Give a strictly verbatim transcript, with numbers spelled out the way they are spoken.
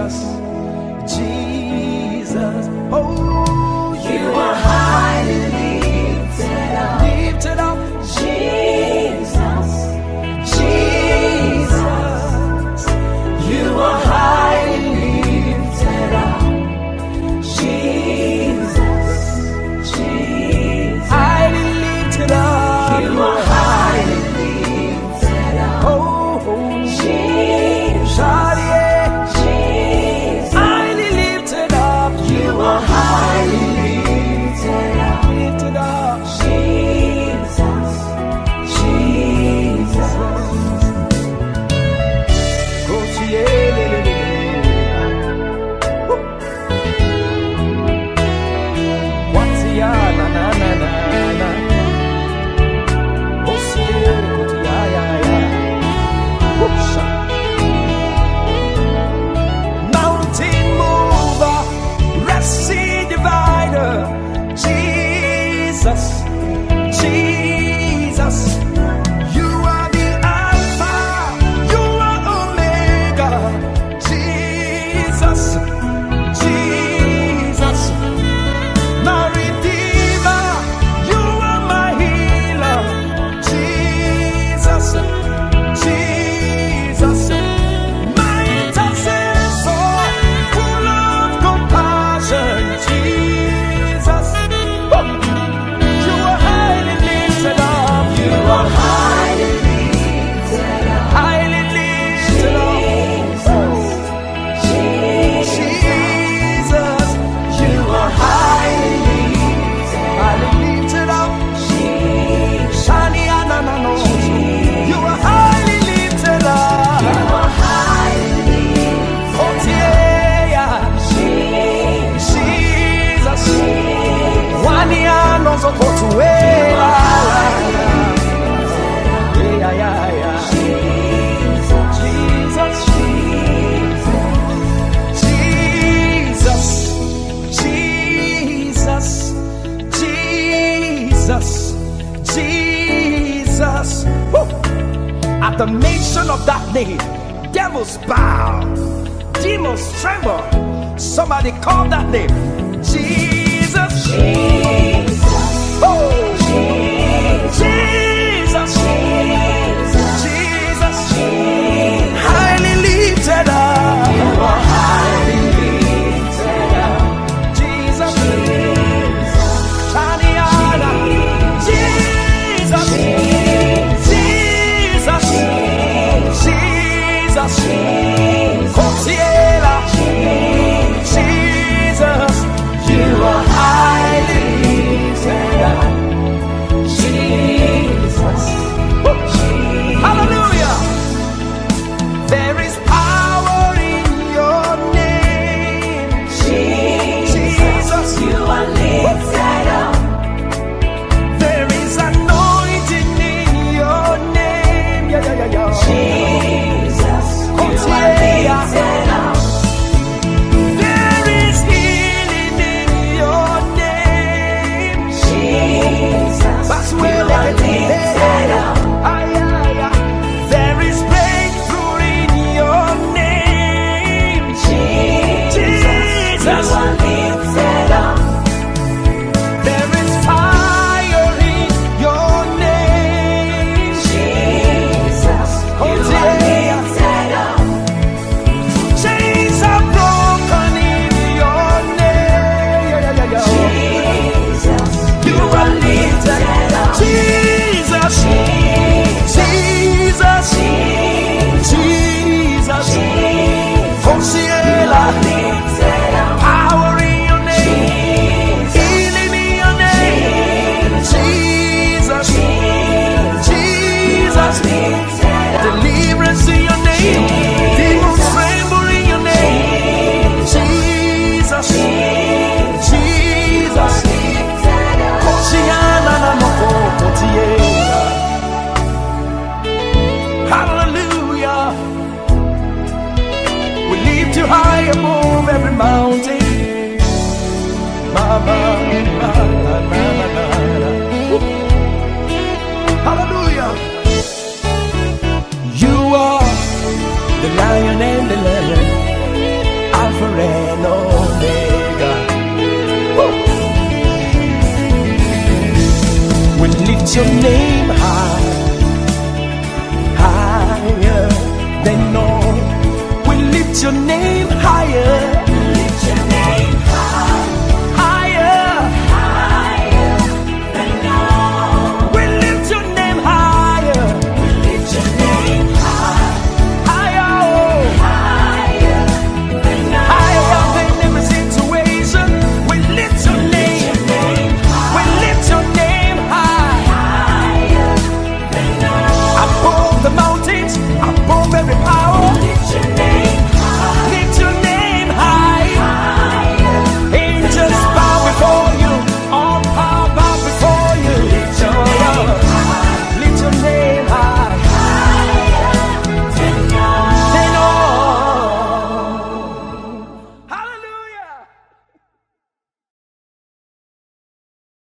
Jesus, Jesus. Oh, You are highly lifted up. lifted up, Jesus, Jesus. You are highly lifted up. Jesus, Jesus. highly lifted up. You are highly lifted up. Oh, Jesus, Shadia, Jesus. highly lifted up. You are highly lifted up. Lifted up. Jesus, Jesus. Go to ye. What's ya na na na na na? Oh, see, go to ya ya ya. Whoops. Mountain mover, Red Sea divider, Jesus, Jesus. You are the Alpha, you are Omega, Jesus, Jesus. My Redeemer, you are my healer, Jesus, Jesus. My intercessor, full of compassion, Jesus. Oh, you are highly lifted up. You are highly lifted up. highly lifted up. Jesus, Jesus, you are highly lifted up. highly lifted up. Jesus, Shani ananano. You are highly lifted you up. are highly lifted Oh, yeah. Jesus, Jesus, wani anozo kotuela. Yeah, yeah, yeah. Jesus, Jesus, Jesus, Jesus, Jesus, Jesus. Woo. At the mention of that name, devils bow, demons tremble. Somebody call that name, Jesus. Jesus. Oh,